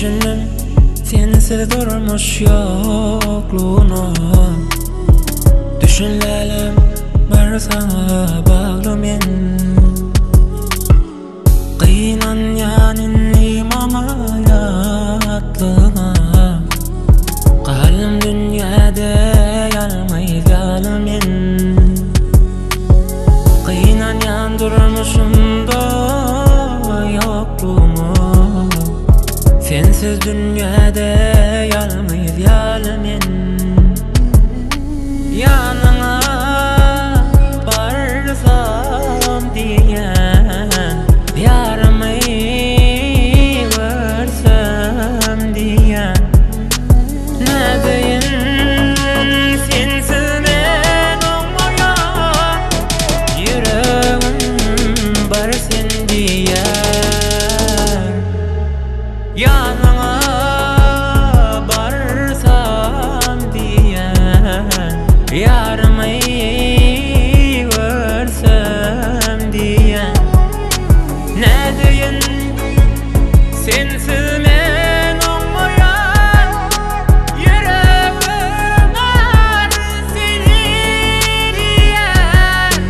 Düşündüm sensiz durmuş yokluğunu. Düşünlerim var sana bağlı men. Kıyınan yanin ameliyatlığa. Kalım dünyada yalmayız yalı men. Kıyınan yan durmuşum da yokluğumu. Sensiz dünyada yalmayız yalı men. Yanına varsam diyen, yarımı versem diyen. Ne deyin sensiz men olmayan, yüreğim var sen diyen. Yanına varsam diyen, yarımı versem diyen. Ne deyin sensiz men olmayan, yüreğim var seni diyen.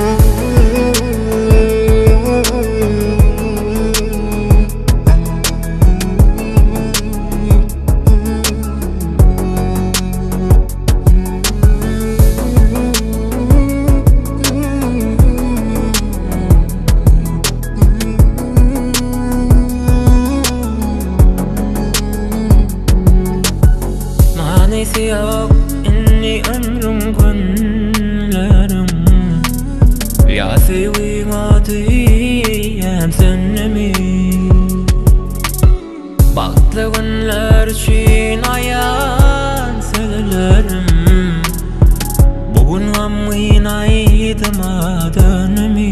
Manisi yok inni ömrüm günlerim. Ya sevim diyem sennemi. Baktı günler için ayan sözlerim. Bugün gamın aydıma dönemi.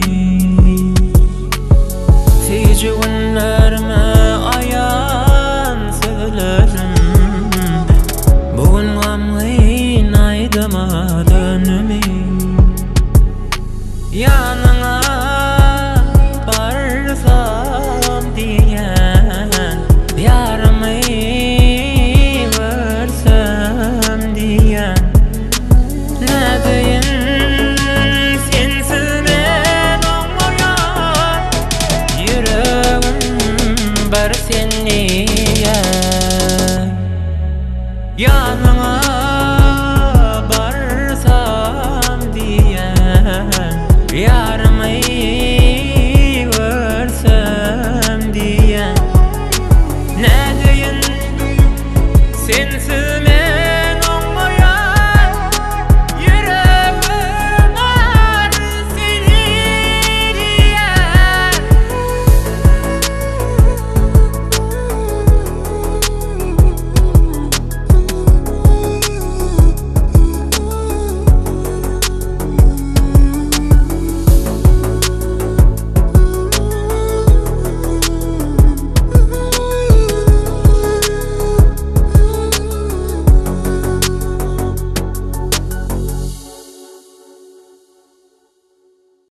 Seyirci günlerime ayan sözlerim. Bugün gamın aydıma dönemi. Yanına varsam diyen, yarımı versem diyen. Ne deyin sensiz men olmayan, yüreğim var sen diyen. Yanına